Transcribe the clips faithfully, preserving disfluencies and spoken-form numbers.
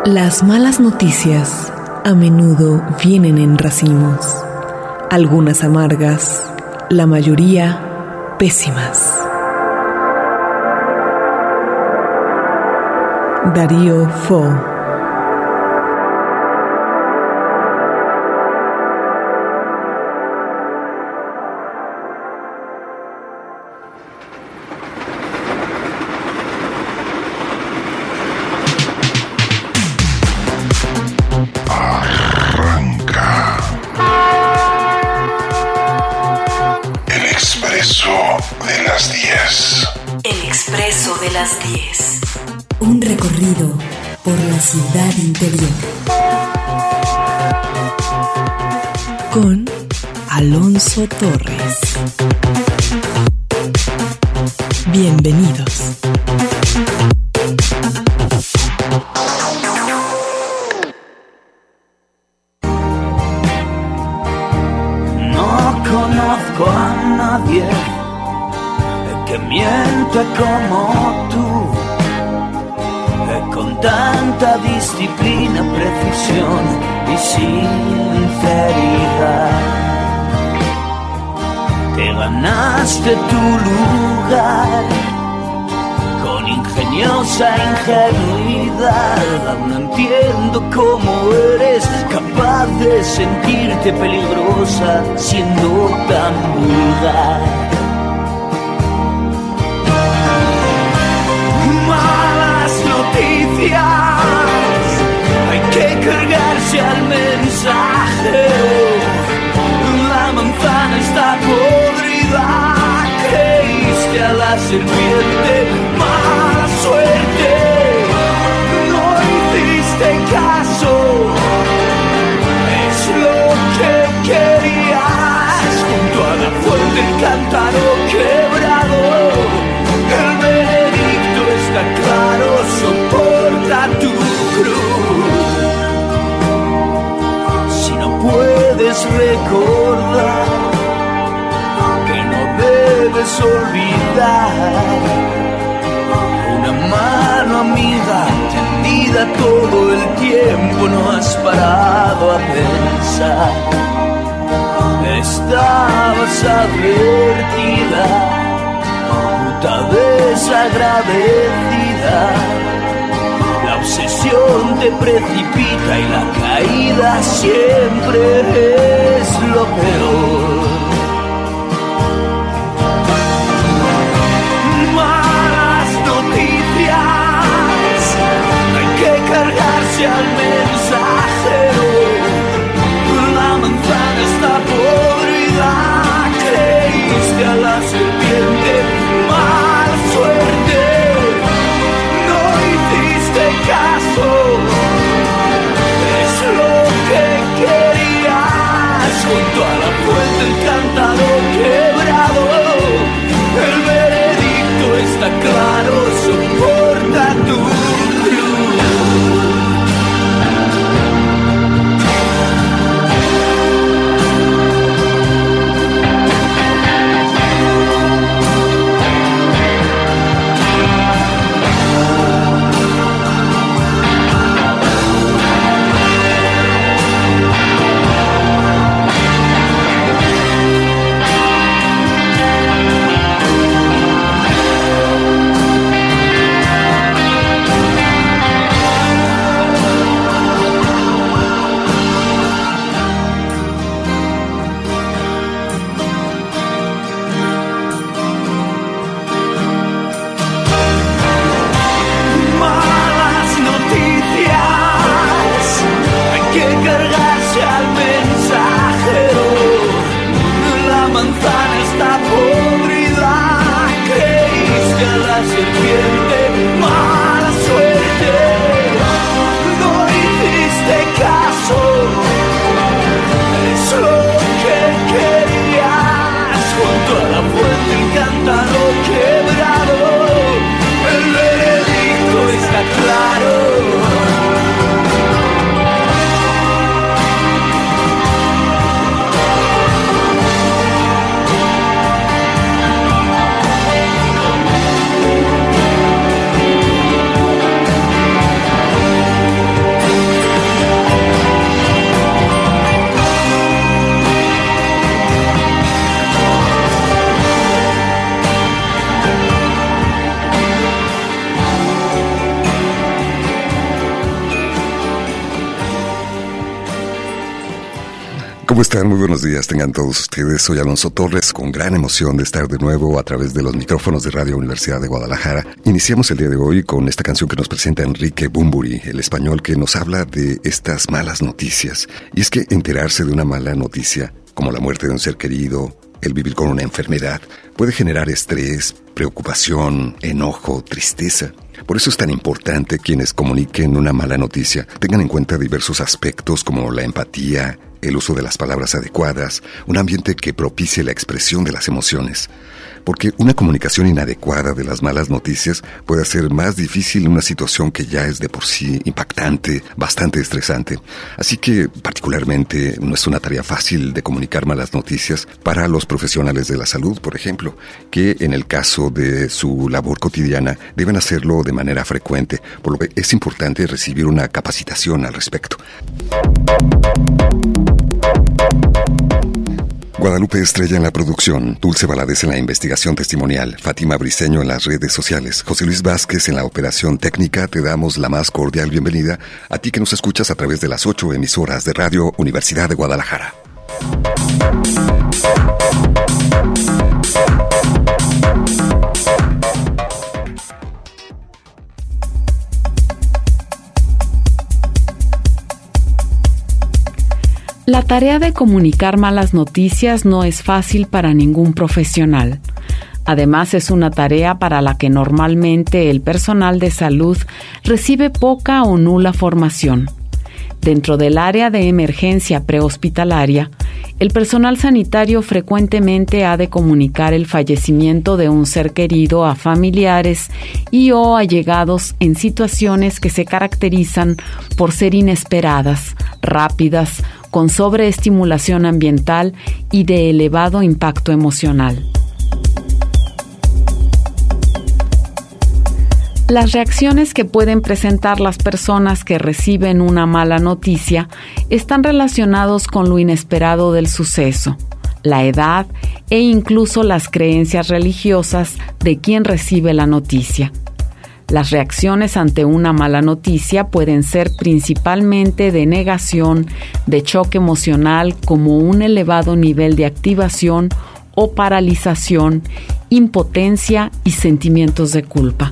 Las malas noticias a menudo vienen en racimos, algunas amargas, la mayoría pésimas. Darío Fo. Un recorrido por la ciudad interior. Con Alonso Torres. Bienvenidos. No conozco a nadie que miente como tú, con tanta disciplina, precisión y sinceridad. Te ganaste tu lugar con ingeniosa ingenuidad. Aún no entiendo cómo eres capaz de sentirte peligrosa siendo tan vulgar. Hay que cargarse al mensaje. La manzana está podrida. Creíste a la serpiente. Mala suerte. No hiciste caso. Es lo que querías. Junto a la fuente el cántaro quebrado. El veredicto está claro. Soporta tu cruz. Si no puedes recordar, que no debes olvidar, una mano amiga tendida todo el tiempo, no has parado a pensar. Estabas advertida, puta desagradecida. La obsesión te precipita y la caída siempre es lo peor. Malas noticias, hay que cargarse al mensajero. La manzana está podrida, creíste a la serpiente. Mala suerte, no hiciste caso. Es lo que querías. Junto a la fuente el cántaro quebrado. El veredicto está claro. Soporta tu cruz. ¿Cómo están? Muy buenos días, tengan todos ustedes. Soy Alonso Torres, con gran emoción de estar de nuevo a través de los micrófonos de Radio Universidad de Guadalajara. Iniciamos el día de hoy con esta canción que nos presenta Enrique Bunbury, el español, que nos habla de estas malas noticias. Y es que enterarse de una mala noticia, como la muerte de un ser querido, el vivir con una enfermedad, puede generar estrés, preocupación, enojo, tristeza. Por eso es tan importante quienes comuniquen una mala noticia tengan en cuenta diversos aspectos como la empatía, el uso de las palabras adecuadas, un ambiente que propicie la expresión de las emociones. Porque una comunicación inadecuada de las malas noticias puede hacer más difícil una situación que ya es de por sí impactante, bastante estresante. Así que, particularmente, no es una tarea fácil de comunicar malas noticias para los profesionales de la salud, por ejemplo, que en el caso de su labor cotidiana deben hacerlo de manera frecuente, por lo que es importante recibir una capacitación al respecto. Guadalupe Estrella en la producción, Dulce Valadez en la investigación testimonial, Fátima Briceño en las redes sociales, José Luis Vázquez en la operación técnica. Te damos la más cordial bienvenida a ti que nos escuchas a través de las ocho emisoras de Radio Universidad de Guadalajara. La tarea de comunicar malas noticias no es fácil para ningún profesional. Además, es una tarea para la que normalmente el personal de salud recibe poca o nula formación. Dentro del área de emergencia prehospitalaria, el personal sanitario frecuentemente ha de comunicar el fallecimiento de un ser querido a familiares y o allegados en situaciones que se caracterizan por ser inesperadas, rápidas, con sobreestimulación ambiental y de elevado impacto emocional. Las reacciones que pueden presentar las personas que reciben una mala noticia están relacionados con lo inesperado del suceso, la edad e incluso las creencias religiosas de quien recibe la noticia. Las reacciones ante una mala noticia pueden ser principalmente de negación, de choque emocional como un elevado nivel de activación o paralización, impotencia y sentimientos de culpa.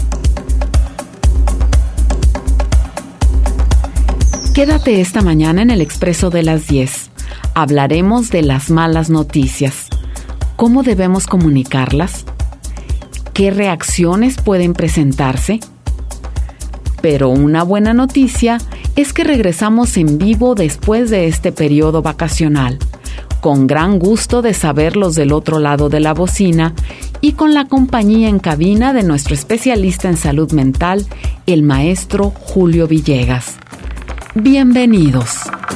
Quédate esta mañana en el Expreso de las diez. Hablaremos de las malas noticias. ¿Cómo debemos comunicarlas? ¿Qué reacciones pueden presentarse? Pero una buena noticia es que regresamos en vivo después de este periodo vacacional, con gran gusto de saberlos del otro lado de la bocina y con la compañía en cabina de nuestro especialista en salud mental, el maestro Julio Villegas. Bienvenidos.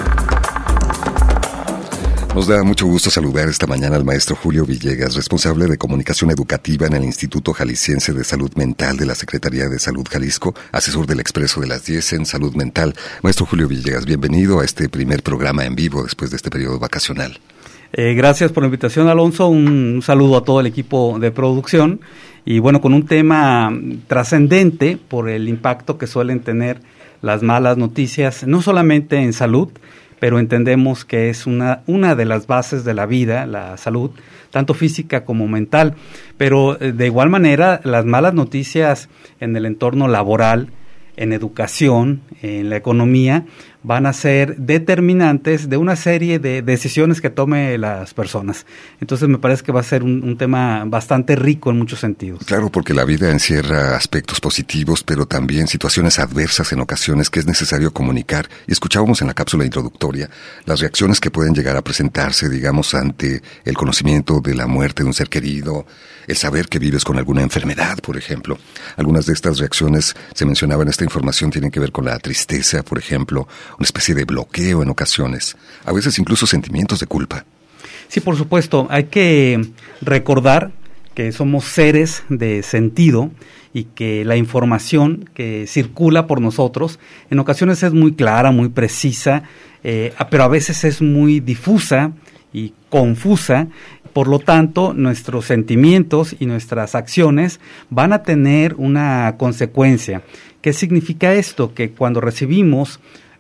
Nos da mucho gusto saludar esta mañana al maestro Julio Villegas, responsable de comunicación educativa en el Instituto Jalisciense de Salud Mental de la Secretaría de Salud Jalisco, asesor del Expreso de las diez en Salud Mental. Maestro Julio Villegas, bienvenido a este primer programa en vivo después de este periodo vacacional. Eh, gracias por la invitación, Alonso. Un, un saludo a todo el equipo de producción. Y bueno, con un tema trascendente por el impacto que suelen tener las malas noticias, no solamente en salud, pero entendemos que es una, una de las bases de la vida, la salud, tanto física como mental. Pero de igual manera, las malas noticias en el entorno laboral, en educación, en la economía, van a ser determinantes de una serie de decisiones que tome las personas. Entonces me parece que va a ser un, un tema bastante rico en muchos sentidos. Claro, porque la vida encierra aspectos positivos, pero también situaciones adversas en ocasiones que es necesario comunicar. Y escuchábamos en la cápsula introductoria las reacciones que pueden llegar a presentarse, digamos, ante el conocimiento de la muerte de un ser querido, el saber que vives con alguna enfermedad, por ejemplo. Algunas de estas reacciones, se mencionaba en esta información, tienen que ver con la tristeza, por ejemplo, una especie de bloqueo en ocasiones, a veces incluso sentimientos de culpa. Sí, por supuesto, hay que recordar que somos seres de sentido y que la información que circula por nosotros en ocasiones es muy clara, muy precisa, eh, pero a veces es muy difusa y confusa. Por lo tanto, nuestros sentimientos y nuestras acciones van a tener una consecuencia. ¿Qué significa esto? Que cuando recibimos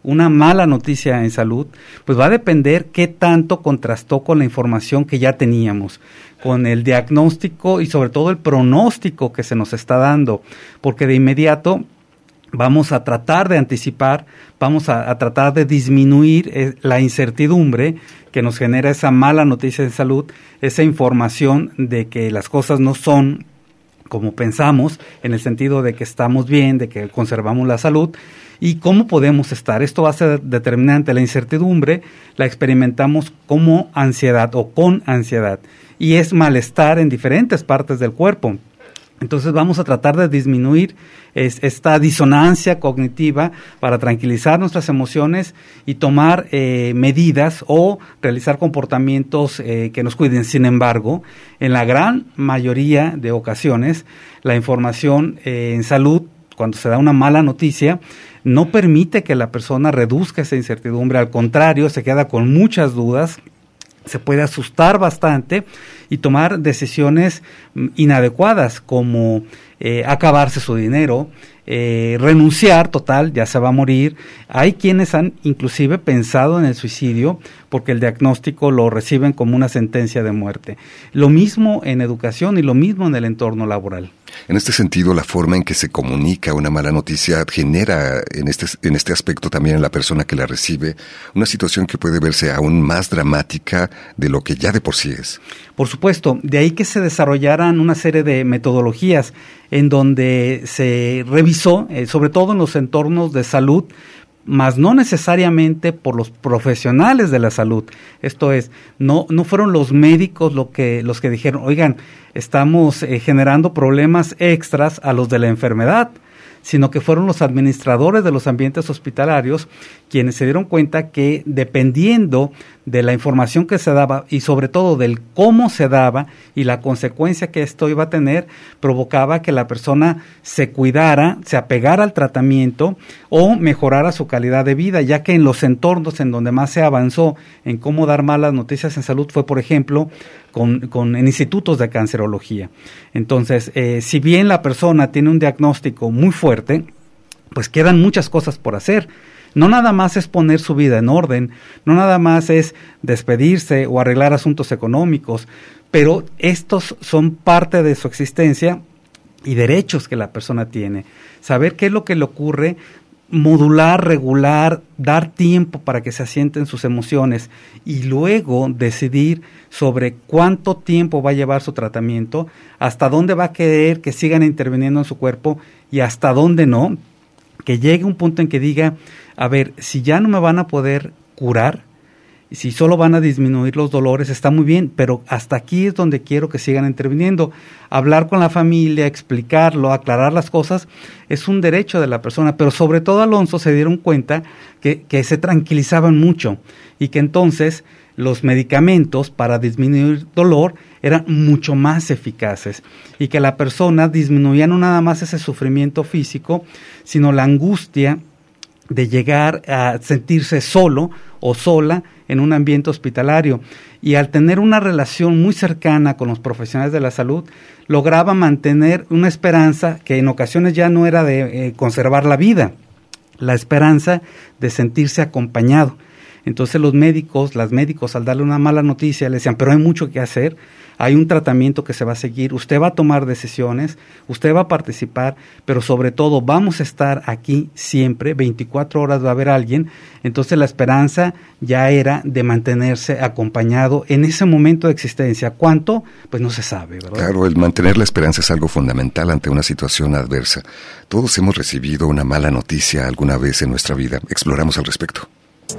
una mala noticia en salud, pues va a depender qué tanto contrastó con la información que ya teníamos, con el diagnóstico y sobre todo el pronóstico que se nos está dando, porque de inmediato vamos a tratar de anticipar, vamos a, a tratar de disminuir eh, la incertidumbre que nos genera esa mala noticia de salud, esa información de que las cosas no son como pensamos, en el sentido de que estamos bien, de que conservamos la salud, y cómo podemos estar. Esto va a ser determinante. La incertidumbre la experimentamos como ansiedad o con ansiedad, y es malestar en diferentes partes del cuerpo. Entonces vamos a tratar de disminuir es, esta disonancia cognitiva para tranquilizar nuestras emociones y tomar eh, medidas o realizar comportamientos eh, que nos cuiden. Sin embargo, en la gran mayoría de ocasiones, la información eh, en salud, cuando se da una mala noticia, no permite que la persona reduzca esa incertidumbre. Al contrario, se queda con muchas dudas, se puede asustar bastante y tomar decisiones inadecuadas, como eh, acabarse su dinero, eh, renunciar, total, ya se va a morir. Hay quienes han inclusive pensado en el suicidio porque el diagnóstico lo reciben como una sentencia de muerte. Lo mismo en educación y lo mismo en el entorno laboral. En este sentido, la forma en que se comunica una mala noticia genera en este, en este aspecto también en la persona que la recibe una situación que puede verse aún más dramática de lo que ya de por sí es. Por supuesto, de ahí que se desarrollaran una serie de metodologías en donde se revisó, eh, sobre todo en los entornos de salud, mas no necesariamente por los profesionales de la salud. Esto es, no no fueron los médicos lo que los que dijeron, oigan, estamos eh, generando problemas extras a los de la enfermedad, sino que fueron los administradores de los ambientes hospitalarios quienes se dieron cuenta que dependiendo de la información que se daba y sobre todo del cómo se daba y la consecuencia que esto iba a tener, provocaba que la persona se cuidara, se apegara al tratamiento o mejorara su calidad de vida, ya que en los entornos en donde más se avanzó en cómo dar malas noticias en salud fue, por ejemplo, con, con en institutos de cancerología. Entonces, eh, si bien la persona tiene un diagnóstico muy fuerte, pues quedan muchas cosas por hacer. No nada más es poner su vida en orden, no nada más es despedirse o arreglar asuntos económicos, pero estos son parte de su existencia y derechos que la persona tiene. Saber qué es lo que le ocurre, modular, regular, dar tiempo para que se asienten sus emociones y luego decidir sobre cuánto tiempo va a llevar su tratamiento, hasta dónde va a querer que sigan interviniendo en su cuerpo y hasta dónde no, que llegue un punto en que diga, a ver, si ya no me van a poder curar, si solo van a disminuir los dolores, está muy bien, pero hasta aquí es donde quiero que sigan interviniendo. Hablar con la familia, explicarlo, aclarar las cosas, es un derecho de la persona, pero sobre todo, Alonso, se dieron cuenta que, que se tranquilizaban mucho y que entonces los medicamentos para disminuir dolor eran mucho más eficaces y que la persona disminuía no nada más ese sufrimiento físico, sino la angustia de llegar a sentirse solo o sola en un ambiente hospitalario. Y al tener una relación muy cercana con los profesionales de la salud, lograba mantener una esperanza que en ocasiones ya no era de eh, conservar la vida, la esperanza de sentirse acompañado. Entonces los médicos, las médicos al darle una mala noticia le decían, pero hay mucho que hacer, hay un tratamiento que se va a seguir, usted va a tomar decisiones, usted va a participar, pero sobre todo vamos a estar aquí siempre, veinticuatro horas va a haber alguien. Entonces la esperanza ya era de mantenerse acompañado en ese momento de existencia. ¿Cuánto? Pues no se sabe, ¿verdad? Claro, el mantener la esperanza es algo fundamental ante una situación adversa. Todos hemos recibido una mala noticia alguna vez en nuestra vida. Exploramos al respecto.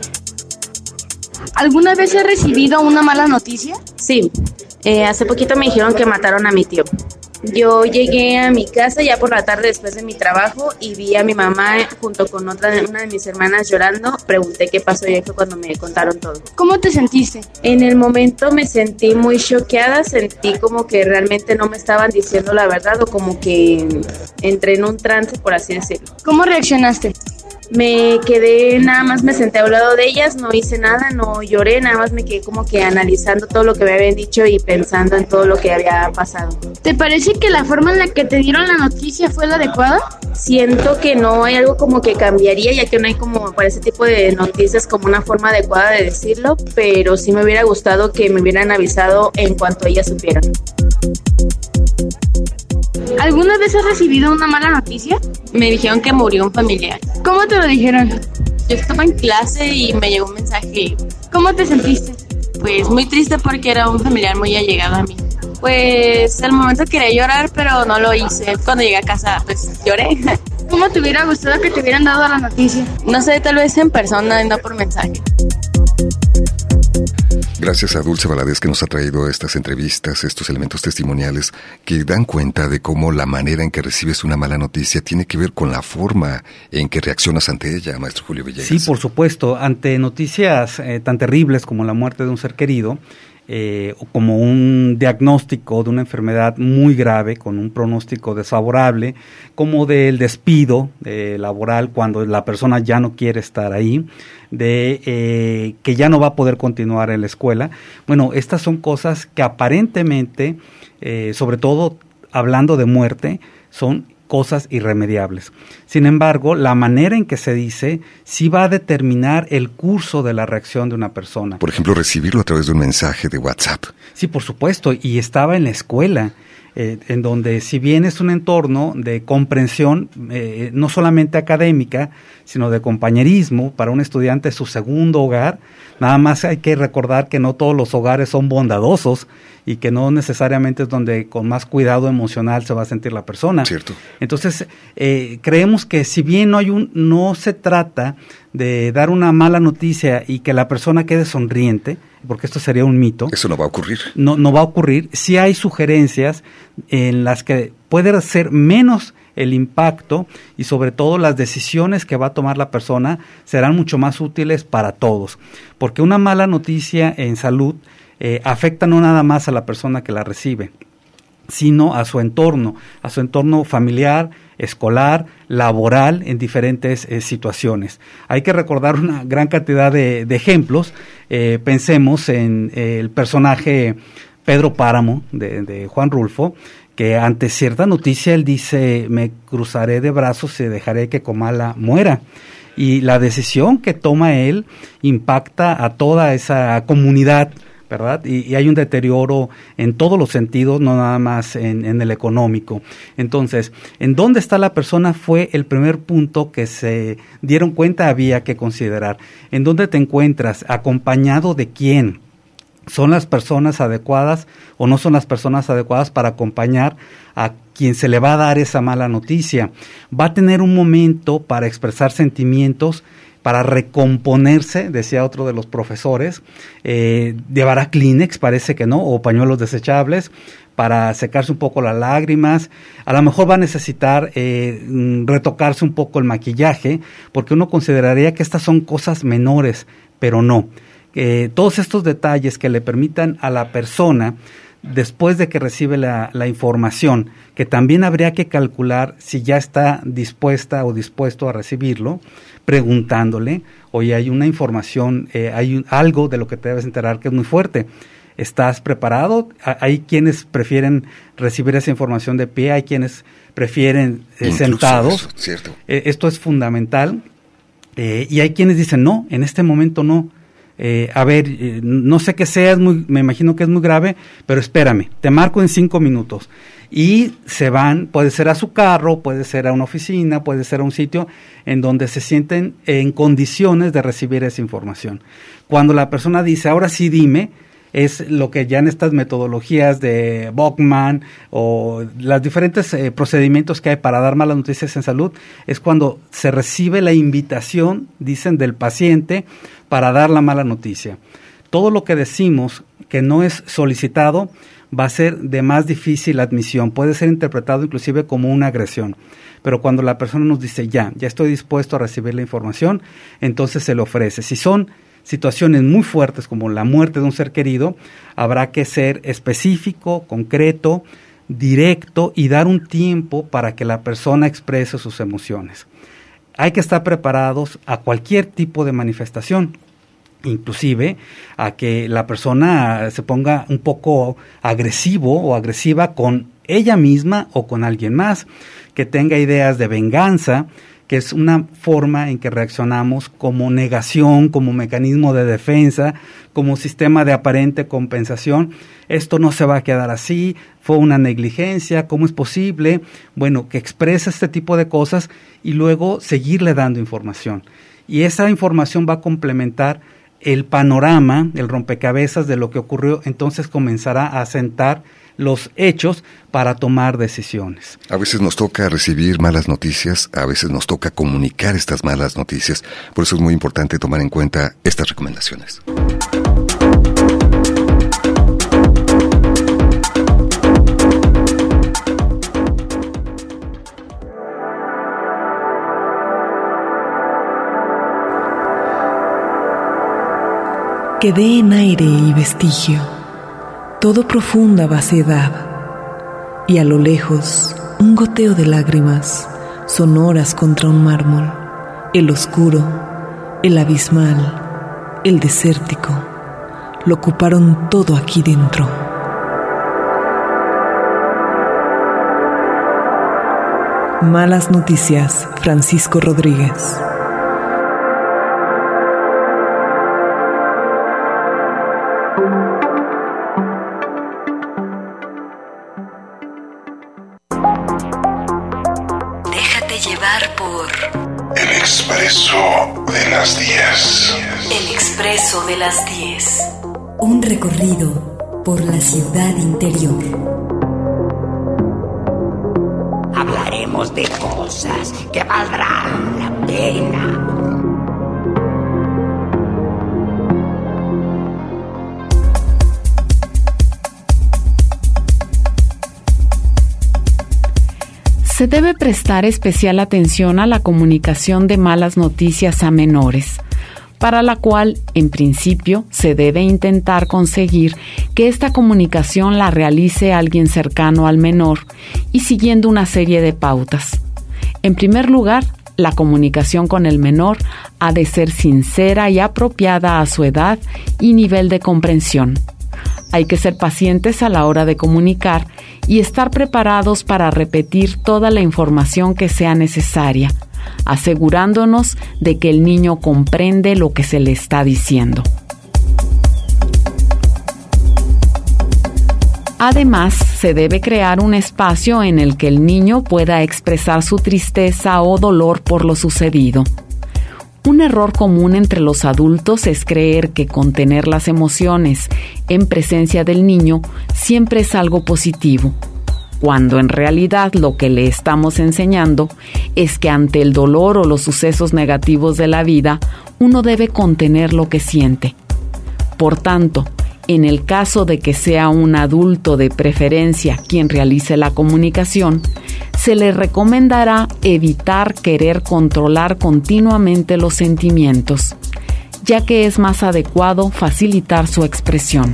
¿Alguna vez he recibido una mala noticia? Sí, eh, hace poquito me dijeron que mataron a mi tío. Yo llegué a mi casa ya por la tarde después de mi trabajo y vi a mi mamá junto con otra una de mis hermanas llorando. Pregunté qué pasó y ahí fue cuando me contaron todo. ¿Cómo te sentiste? En el momento me sentí muy choqueada, sentí como que realmente no me estaban diciendo la verdad o como que entré en un trance, por así decirlo. ¿Cómo reaccionaste? Me quedé, nada más me senté a un lado de ellas, no hice nada, no lloré, nada más me quedé como que analizando todo lo que me habían dicho y pensando en todo lo que había pasado. ¿Te parece que la forma en la que te dieron la noticia fue la adecuada? Siento que no hay algo como que cambiaría, ya que no hay como para ese tipo de noticias como una forma adecuada de decirlo, pero sí me hubiera gustado que me hubieran avisado en cuanto ellas supieran. ¿Alguna vez has recibido una mala noticia? Me dijeron que murió un familiar. ¿Cómo te lo dijeron? Yo estaba en clase y me llegó un mensaje. ¿Cómo te sentiste? Pues muy triste porque era un familiar muy allegado a mí. Pues al momento quería llorar, pero no lo hice. Cuando llegué a casa, pues lloré. ¿Cómo te hubiera gustado que te hubieran dado la noticia? No sé, tal vez en persona y no por mensaje. Gracias a Dulce Valadez que nos ha traído estas entrevistas, estos elementos testimoniales que dan cuenta de cómo la manera en que recibes una mala noticia tiene que ver con la forma en que reaccionas ante ella, maestro Julio Villegas. Sí, por supuesto. Ante noticias eh, tan terribles como la muerte de un ser querido, eh, o como un diagnóstico de una enfermedad muy grave con un pronóstico desfavorable, como del despido eh, laboral cuando la persona ya no quiere estar ahí, de eh, que ya no va a poder continuar en la escuela. Bueno, estas son cosas que aparentemente, eh, sobre todo hablando de muerte, son cosas irremediables. Sin embargo, la manera en que se dice sí va a determinar el curso de la reacción de una persona. Por ejemplo, recibirlo a través de un mensaje de WhatsApp. Sí, por supuesto, y estaba en la escuela, eh, en donde si bien es un entorno de comprensión, eh, no solamente académica, sino de compañerismo, para un estudiante es su segundo hogar. Nada más hay que recordar que no todos los hogares son bondadosos y que no necesariamente es donde con más cuidado emocional se va a sentir la persona. Cierto. Entonces, eh, creemos que si bien no hay un, no se trata de dar una mala noticia y que la persona quede sonriente, porque esto sería un mito. Eso no va a ocurrir. No, no va a ocurrir. Sí hay sugerencias en las que puede ser menos el impacto y sobre todo las decisiones que va a tomar la persona serán mucho más útiles para todos, porque una mala noticia en salud eh, afecta no nada más a la persona que la recibe, sino a su entorno, a su entorno familiar, escolar, laboral, en diferentes eh, situaciones. Hay que recordar una gran cantidad de, de ejemplos. Eh, pensemos en eh, el personaje Pedro Páramo de, de Juan Rulfo, que ante cierta noticia él dice: me cruzaré de brazos y dejaré que Comala muera. Y la decisión que toma él impacta a toda esa comunidad, ¿verdad? Y, y hay un deterioro en todos los sentidos, no nada más en, en el económico. Entonces, ¿en dónde está la persona? Fue el primer punto que se dieron cuenta había que considerar. ¿En dónde te encuentras? ¿Acompañado de quién? ¿Son las personas adecuadas o no son las personas adecuadas para acompañar a quien se le va a dar esa mala noticia? ¿Va a tener un momento para expresar sentimientos, para recomponerse? Decía otro de los profesores. Eh, ¿Llevará Kleenex? Parece que no, o pañuelos desechables para secarse un poco las lágrimas. A lo mejor va a necesitar eh, retocarse un poco el maquillaje, porque uno consideraría que estas son cosas menores, pero no. Eh, todos estos detalles que le permitan a la persona, después de que recibe la, la información, que también habría que calcular si ya está dispuesta o dispuesto a recibirlo, preguntándole: oye, hay una información, eh, hay un, algo de lo que te debes enterar que es muy fuerte. ¿Estás preparado? Hay quienes prefieren recibir esa información de pie, hay quienes prefieren eh, sentados. Eso, cierto. Eh, esto es fundamental. Eh, y hay quienes dicen: no, en este momento no. Eh, a ver, eh, no sé qué sea, es muy, me imagino que es muy grave, pero espérame, te marco en cinco minutos. Y se van, puede ser a su carro, puede ser a una oficina, puede ser a un sitio en donde se sienten en condiciones de recibir esa información. Cuando la persona dice: ahora sí dime, es lo que ya en estas metodologías de Bachman o los diferentes eh, procedimientos que hay para dar malas noticias en salud, es cuando se recibe la invitación, dicen, del paciente para dar la mala noticia. Todo lo que decimos que no es solicitado va a ser de más difícil admisión, puede ser interpretado inclusive como una agresión, pero cuando la persona nos dice: ya, ya estoy dispuesto a recibir la información, entonces se le ofrece. Si son situaciones muy fuertes como la muerte de un ser querido, habrá que ser específico, concreto, directo y dar un tiempo para que la persona exprese sus emociones. hay que estar preparados a cualquier tipo de manifestación, inclusive a que la persona se ponga un poco agresivo o agresiva con ella misma o con alguien más, que tenga ideas de venganza, que es una forma en que reaccionamos como negación, como mecanismo de defensa, como sistema de aparente compensación. Esto no se va a quedar así, fue una negligencia, ¿cómo es posible? Bueno, que expresa este tipo de cosas y luego seguirle dando información. Y esa información va a complementar el panorama, el rompecabezas de lo que ocurrió, entonces comenzará a asentar los hechos para tomar decisiones. A veces nos toca recibir malas noticias, a veces nos toca comunicar estas malas noticias, por eso es muy importante tomar en cuenta estas recomendaciones. Quedé en aire y vestigio, todo profunda vaciedad, y a lo lejos un goteo de lágrimas, sonoras contra un mármol, el oscuro, el abismal, el desértico, lo ocuparon todo aquí dentro. Malas noticias, Francisco Rodríguez. El Expreso de las diez. El Expreso de las diez. Un recorrido por la ciudad interior. Hablaremos de cosas que valdrán la pena. Se debe prestar especial atención a la comunicación de malas noticias a menores, para la cual, en principio, se debe intentar conseguir que esta comunicación la realice alguien cercano al menor y siguiendo una serie de pautas. En primer lugar, la comunicación con el menor ha de ser sincera y apropiada a su edad y nivel de comprensión. Hay que ser pacientes a la hora de comunicar y estar preparados para repetir toda la información que sea necesaria, asegurándonos de que el niño comprende lo que se le está diciendo. Además, se debe crear un espacio en el que el niño pueda expresar su tristeza o dolor por lo sucedido. Un error común entre los adultos es creer que contener las emociones en presencia del niño siempre es algo positivo, cuando en realidad lo que le estamos enseñando es que ante el dolor o los sucesos negativos de la vida, uno debe contener lo que siente. Por tanto, en el caso de que sea un adulto de preferencia quien realice la comunicación, se le recomendará evitar querer controlar continuamente los sentimientos, ya que es más adecuado facilitar su expresión.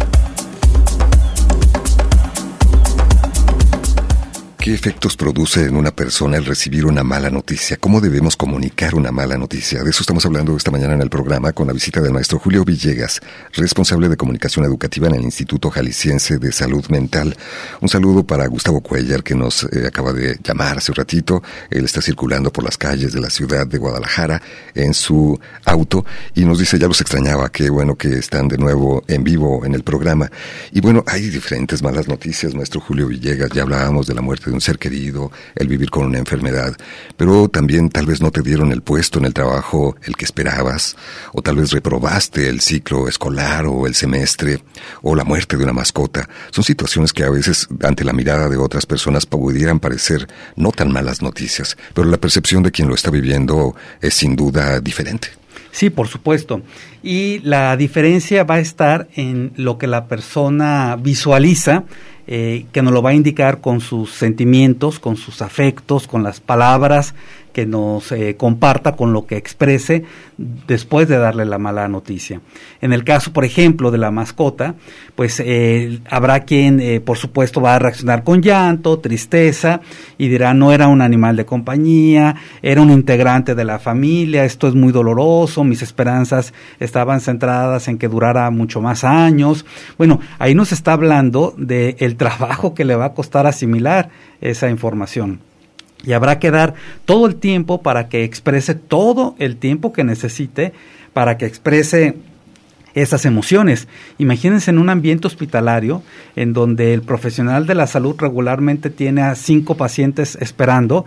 ¿Qué efectos produce en una persona el recibir una mala noticia? ¿Cómo debemos comunicar una mala noticia? De eso estamos hablando esta mañana en el programa con la visita del maestro Julio Villegas, responsable de comunicación educativa en el Instituto Jalisciense de Salud Mental. Un saludo para Gustavo Cuellar, que nos eh, acaba de llamar hace un ratito. Él está circulando por las calles de la ciudad de Guadalajara en su auto y nos dice, ya los extrañaba, qué bueno que están de nuevo en vivo en el programa. Y bueno, hay diferentes malas noticias, maestro Julio Villegas. Ya hablábamos de la muerte de un ser querido, el vivir con una enfermedad, pero también tal vez no te dieron el puesto en el trabajo el que esperabas, o tal vez reprobaste el ciclo escolar o el semestre, o la muerte de una mascota. Son situaciones que a veces ante la mirada de otras personas pudieran parecer no tan malas noticias, pero la percepción de quien lo está viviendo es sin duda diferente. Sí, por supuesto. Y la diferencia va a estar en lo que la persona visualiza, eh, que nos lo va a indicar con sus sentimientos, con sus afectos, con las palabras que nos eh, comparta con lo que exprese después de darle la mala noticia. En el caso, por ejemplo, de la mascota, pues eh, habrá quien, eh, por supuesto, va a reaccionar con llanto, tristeza, y dirá, no era un animal de compañía, era un integrante de la familia, esto es muy doloroso, mis esperanzas estaban centradas en que durara mucho más años. Bueno, ahí nos está hablando del trabajo que le va a costar asimilar esa información. Y habrá que dar todo el tiempo para que exprese todo el tiempo que necesite para que exprese esas emociones. Imagínense en un ambiente hospitalario en donde el profesional de la salud regularmente tiene a cinco pacientes esperando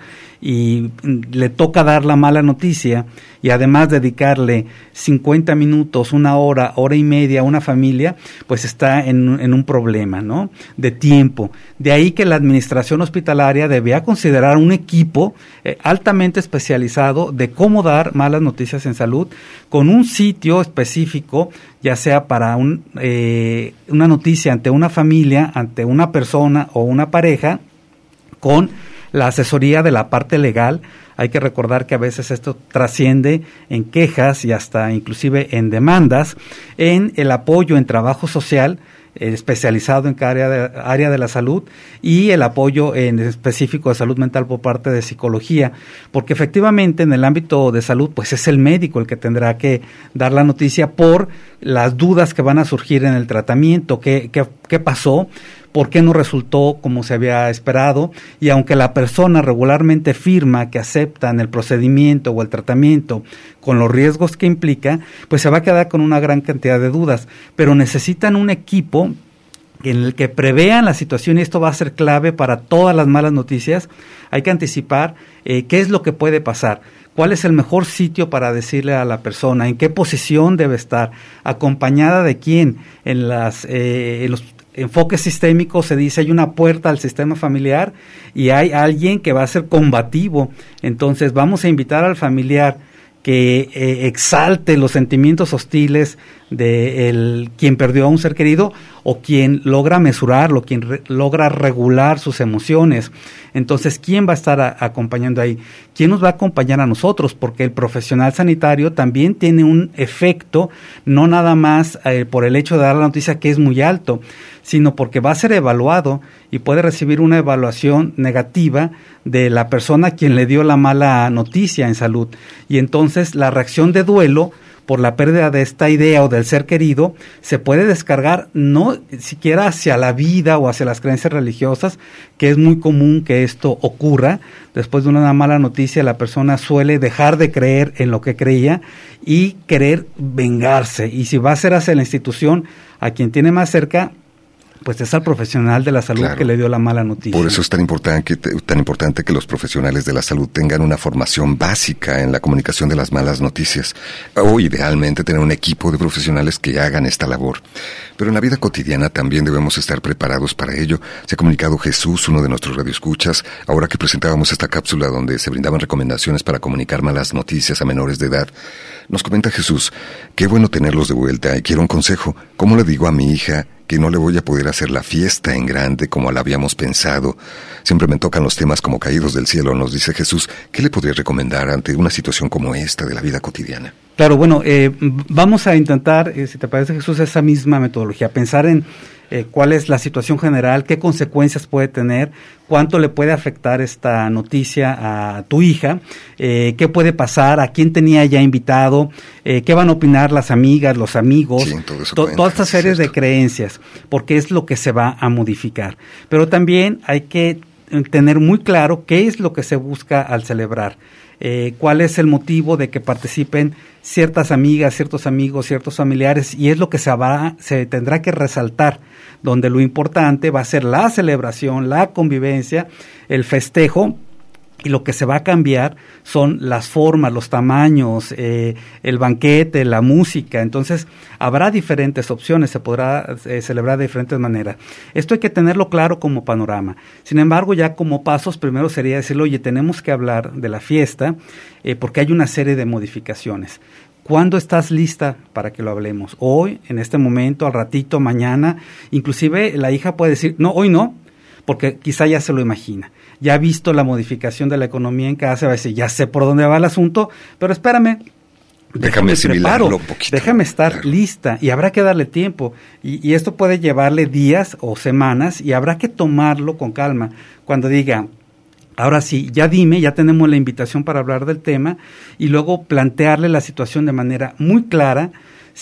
y le toca dar la mala noticia y además dedicarle cincuenta minutos, una hora, hora y media a una familia, pues está en, en un problema, ¿no?, de tiempo. De ahí que la administración hospitalaria debía considerar un equipo eh, altamente especializado de cómo dar malas noticias en salud, con un sitio específico, ya sea para un, eh, una noticia ante una familia, ante una persona o una pareja, con la asesoría de la parte legal. Hay que recordar que a veces esto trasciende en quejas y hasta inclusive en demandas, en el apoyo en trabajo social, eh, especializado en cada área de, área de la salud, y el apoyo en específico de salud mental por parte de psicología, porque efectivamente en el ámbito de salud pues es el médico el que tendrá que dar la noticia por las dudas que van a surgir en el tratamiento, qué, qué, qué pasó, por qué no resultó como se había esperado, y aunque la persona regularmente firma que aceptan el procedimiento o el tratamiento con los riesgos que implica, pues se va a quedar con una gran cantidad de dudas, pero necesitan un equipo en el que prevean la situación, y esto va a ser clave para todas las malas noticias. Hay que anticipar eh, qué es lo que puede pasar, cuál es el mejor sitio para decirle a la persona, en qué posición debe estar, acompañada de quién. En, las, eh, en los enfoques sistémicos se dice hay una puerta al sistema familiar y hay alguien que va a ser combativo, entonces vamos a invitar al familiar que eh, exalte los sentimientos hostiles de el, quien perdió a un ser querido o quien logra mesurarlo, quien re, logra regular sus emociones. Entonces, ¿quién va a estar a, acompañando ahí? ¿Quién nos va a acompañar a nosotros? Porque el profesional sanitario también tiene un efecto, no nada más eh, por el hecho de dar la noticia que es muy alto, sino porque va a ser evaluado y puede recibir una evaluación negativa de la persona a quien le dio la mala noticia en salud. Y entonces la reacción de duelo por la pérdida de esta idea o del ser querido se puede descargar no siquiera hacia la vida o hacia las creencias religiosas, que es muy común que esto ocurra. Después de una mala noticia, la persona suele dejar de creer en lo que creía y querer vengarse. Y si va a ser hacia la institución, a quien tiene más cerca, pues es al profesional de la salud, claro, que le dio la mala noticia. Por eso es tan importante, tan importante que los profesionales de la salud tengan una formación básica en la comunicación de las malas noticias, o idealmente tener un equipo de profesionales que hagan esta labor. Pero en la vida cotidiana también debemos estar preparados para ello. Se ha comunicado Jesús, uno de nuestros radioescuchas, ahora que presentábamos esta cápsula donde se brindaban recomendaciones para comunicar malas noticias a menores de edad. Nos comenta Jesús: qué bueno tenerlos de vuelta y quiero un consejo. ¿Cómo le digo a mi hija que no le voy a poder hacer la fiesta en grande como la habíamos pensado? Siempre me tocan los temas como caídos del cielo, nos dice Jesús. ¿Qué le podría recomendar ante una situación como esta de la vida cotidiana? Claro, bueno, eh, vamos a intentar, eh, si te parece, Jesús, esa misma metodología, pensar en eh, cuál es la situación general, qué consecuencias puede tener, cuánto le puede afectar esta noticia a tu hija, eh, qué puede pasar, a quién tenía ya invitado, eh, qué van a opinar las amigas, los amigos, sí, todo eso to- cuenta, toda esta serie de creencias, porque es lo que se va a modificar. Pero también hay que tener muy claro qué es lo que se busca al celebrar. Eh, cuál es el motivo de que participen ciertas amigas, ciertos amigos, ciertos familiares, y es lo que se va, se tendrá que resaltar, donde lo importante va a ser la celebración, la convivencia, el festejo, y lo que se va a cambiar son las formas, los tamaños, eh, el banquete, la música. Entonces habrá diferentes opciones, se podrá eh, celebrar de diferentes maneras. Esto hay que tenerlo claro como panorama. Sin embargo, ya como pasos, primero sería decirle, oye, tenemos que hablar de la fiesta eh, porque hay una serie de modificaciones. ¿Cuándo estás lista para que lo hablemos? Hoy, en este momento, al ratito, mañana. Inclusive la hija puede decir, no, hoy no, porque quizá ya se lo imagina. Ya ha visto la modificación de la economía en casa, va a decir, ya sé por dónde va el asunto, pero espérame, Déjame asimilarlo un poquito. Déjame estar claro. lista, y habrá que darle tiempo. Y, y esto puede llevarle días o semanas, y habrá que tomarlo con calma. Cuando diga, ahora sí, ya dime, ya tenemos la invitación para hablar del tema, y luego plantearle la situación de manera muy clara,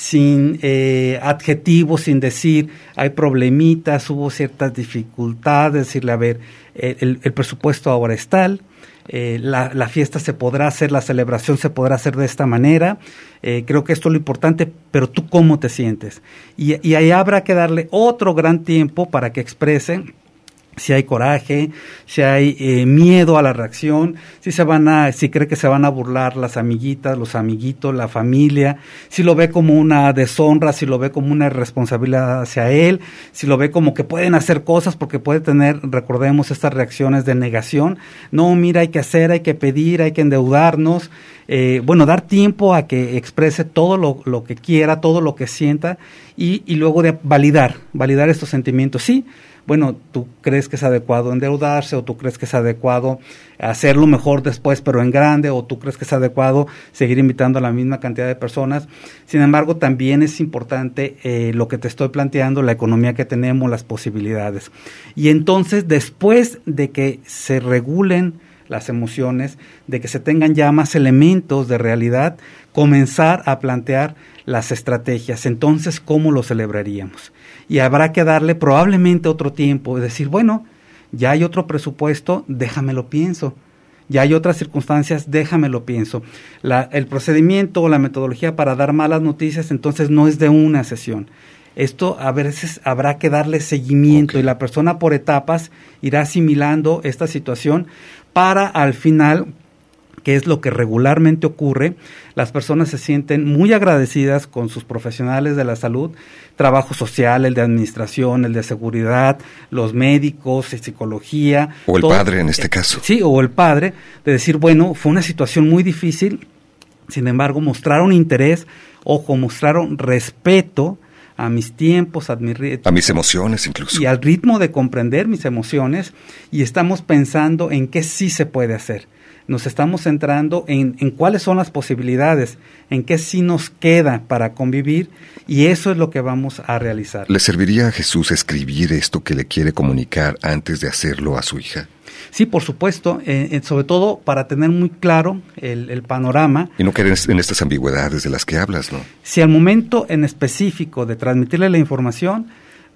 sin eh, adjetivos, sin decir, hay problemitas, hubo ciertas dificultades, decirle, a ver, el, el presupuesto ahora es tal, Eh, la, la fiesta se podrá hacer, la celebración se podrá hacer de esta manera, eh, creo que esto es lo importante, pero tú cómo te sientes. Y, y ahí habrá que darle otro gran tiempo para que exprese si hay coraje, si hay eh, miedo a la reacción, si se van a, si cree que se van a burlar las amiguitas, los amiguitos, la familia, si lo ve como una deshonra, si lo ve como una irresponsabilidad hacia él, si lo ve como que pueden hacer cosas, porque puede tener, recordemos, estas reacciones de negación. No, mira, hay que hacer, hay que pedir, hay que endeudarnos. Eh, bueno, dar tiempo a que exprese todo lo, lo que quiera, todo lo que sienta, y, y luego de validar, validar estos sentimientos. Sí, bueno, tú crees que es adecuado endeudarse, o tú crees que es adecuado hacerlo mejor después, pero en grande, o tú crees que es adecuado seguir invitando a la misma cantidad de personas. Sin embargo, también es importante eh, lo que te estoy planteando, la economía que tenemos, las posibilidades. Y entonces, después de que se regulen las emociones, de que se tengan ya más elementos de realidad, comenzar a plantear las estrategias. Entonces, ¿cómo lo celebraríamos? Y habrá que darle probablemente otro tiempo, es decir, bueno, ya hay otro presupuesto, déjamelo pienso. Ya hay otras circunstancias, déjamelo pienso. La, el procedimiento o la metodología para dar malas noticias, entonces no es de una sesión. Esto a veces habrá que darle seguimiento, okay, y la persona por etapas irá asimilando esta situación para al final, que es lo que regularmente ocurre, las personas se sienten muy agradecidas con sus profesionales de la salud, trabajo social, el de administración, el de seguridad, los médicos, psicología. O el todo, padre en este caso. Sí, o el padre, de decir, bueno, fue una situación muy difícil, sin embargo, mostraron interés, ojo, mostraron respeto a mis tiempos, a, mi, a mis emociones incluso. Y al ritmo de comprender mis emociones, y estamos pensando en qué sí se puede hacer. Nos estamos centrando en, en cuáles son las posibilidades, en qué sí nos queda para convivir, y eso es lo que vamos a realizar. ¿Le serviría a Jesús escribir esto que le quiere comunicar antes de hacerlo a su hija? Sí, por supuesto, eh, sobre todo para tener muy claro el, el panorama. Y no caer en estas ambigüedades de las que hablas, ¿no? Si al momento en específico de transmitirle la información,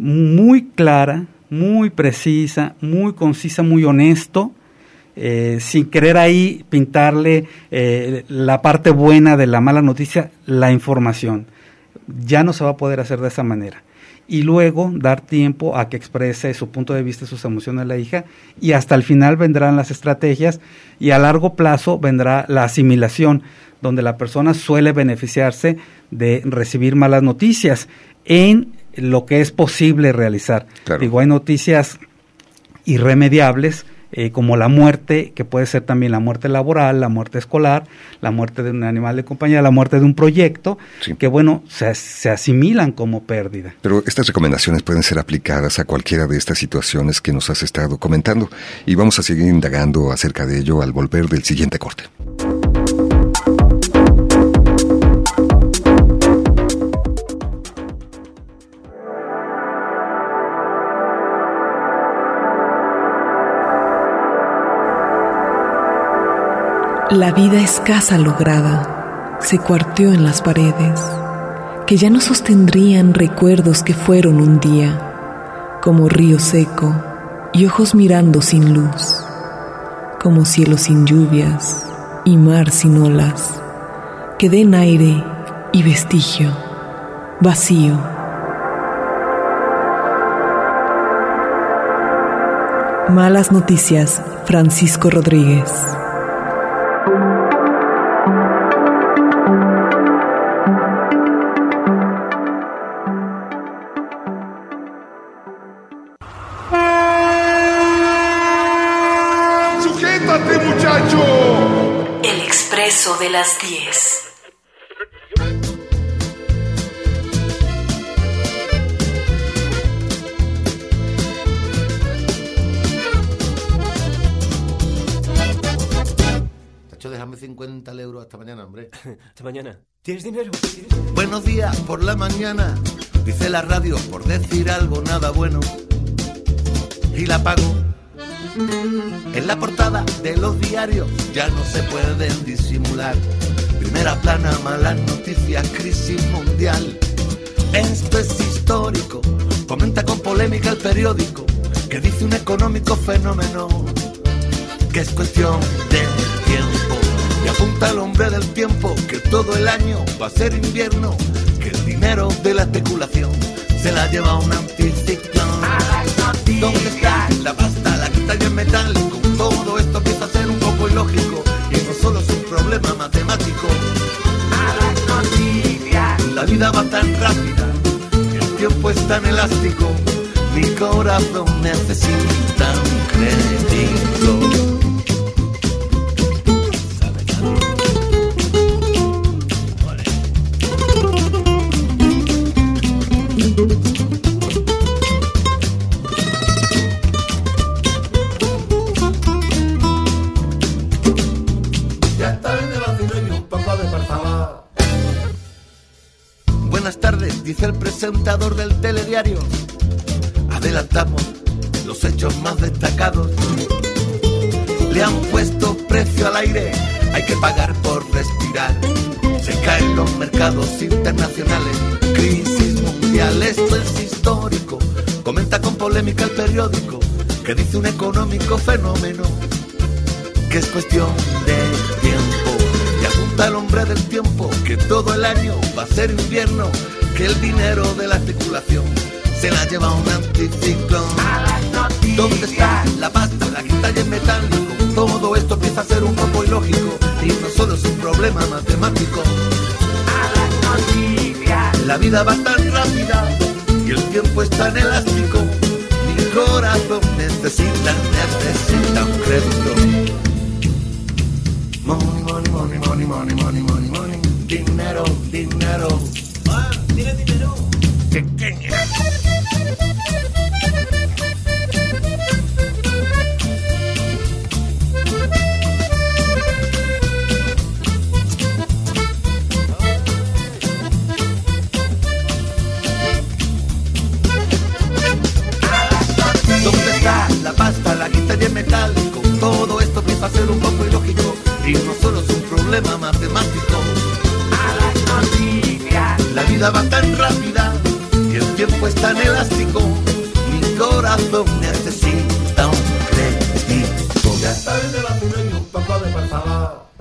muy clara, muy precisa, muy concisa, muy honesto, Eh, sin querer ahí pintarle eh, la parte buena de la mala noticia, la información. Ya no se va a poder hacer de esa manera. Y luego dar tiempo a que exprese su punto de vista, sus emociones a la hija, y hasta el final vendrán las estrategias, y a largo plazo vendrá la asimilación, donde la persona suele beneficiarse de recibir malas noticias en lo que es posible realizar. Claro. Digo, hay noticias irremediables, Eh, como la muerte, que puede ser también la muerte laboral, la muerte escolar, la muerte de un animal de compañía, la muerte de un proyecto, sí, que bueno, se, se asimilan como pérdida. Pero estas recomendaciones pueden ser aplicadas a cualquiera de estas situaciones que nos has estado comentando, y vamos a seguir indagando acerca de ello al volver del siguiente corte. La vida escasa lograda se cuarteó en las paredes, que ya no sostendrían recuerdos que fueron un día, como río seco y ojos mirando sin luz, como cielo sin lluvias y mar sin olas, que den aire y vestigio, vacío. Malas noticias, Francisco Rodríguez. De las diez. cincuenta euros. Hasta mañana, hombre. Hasta mañana. ¿Tienes dinero? ¿Tienes? Buenos días por la mañana, dice la radio por decir algo nada bueno. Y la apago. En la portada de los diarios ya no se pueden disimular. Primera plana, malas noticias, crisis mundial. Esto es histórico, comenta con polémica el periódico, que dice un económico fenómeno, que es cuestión de tiempo. Y apunta el hombre del tiempo, que todo el año va a ser invierno, que el dinero de la especulación se la lleva un anticiclón. ¿Dónde está la pasta, la quita y el metal? Con todo esto empieza a ser un poco ilógico, y no solo es un problema matemático. La vida va tan rápida, el tiempo es tan elástico, mi corazón necesita un crédito. Ya está bien de vacío y un poco de por favor. Buenas tardes, dice el presentador del telediario. Adelantamos los hechos más destacados. Le han puesto precio al aire, hay que pagar por respirar. Se caen los mercados internacionales, crisis mundial, esto es histórico. Comenta con polémica el periódico, que dice un económico fenómeno, que es cuestión de tiempo. Y apunta el hombre del tiempo, que todo el año va a ser invierno, que el dinero de la especulación se la lleva un anticiclón. ¿Dónde está la pasta, la quita y el metal? Con todo esto empieza a ser un poco ilógico, y no solo es un problema matemático. La vida va tan rápida y el tiempo es tan elástico, mi corazón necesita, necesita un crédito. Money, money, money, money, money, money, money, money. Dinero, dinero. Ah, ¿tienes dinero? Pequeña. ¿Dónde está la pasta, la quita y el metal? Con todo esto empieza a ser un poco ilógico, y no solo es un problema matemático. La vida va tan rápida y el tiempo es tan elástico, mi corazón necesita un crédito. Ya está bien de vacío y un poco de por favor.